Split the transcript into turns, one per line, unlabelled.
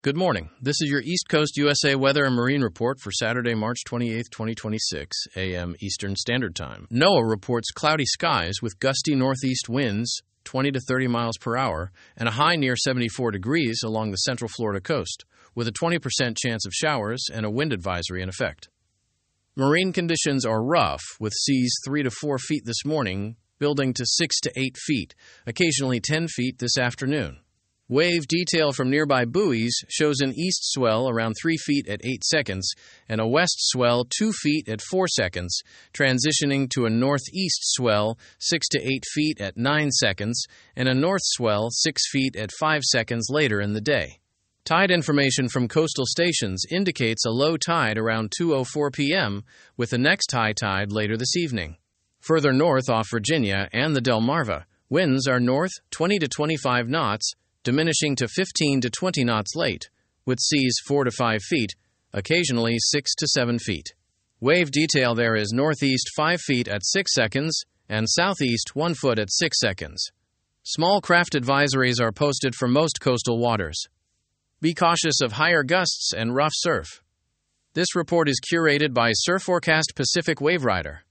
Good morning. This is your East Coast USA weather and marine report for Saturday, March 28, 2026, a.m. Eastern Standard Time. NOAA reports cloudy skies with gusty northeast winds, 20 to 30 miles per hour, and a high near 74 degrees along the central Florida coast, with a 20% chance of showers and a wind advisory in effect. Marine conditions are rough, with seas 3 to 4 feet this morning, building to 6 to 8 feet, occasionally 10 feet this afternoon. Wave detail from nearby buoys shows an east swell around 3 feet at 8 seconds and a west swell 2 feet at 4 seconds, transitioning to a northeast swell 6 to 8 feet at 9 seconds and a north swell 6 feet at 5 seconds later in the day. Tide information from coastal stations indicates a low tide around 2:04 p.m., with the next high tide later this evening. Further north off Virginia and the Delmarva, winds are north 20 to 25 knots, diminishing to 15 to 20 knots late, with seas 4 to 5 feet, occasionally 6 to 7 feet. Wave detail there is northeast 5 feet at 6 seconds and southeast 1 foot at 6 seconds. Small craft advisories are posted for most coastal waters. Be cautious of higher gusts and rough surf. This report is curated by Surf Forecast Pacific Wave Rider.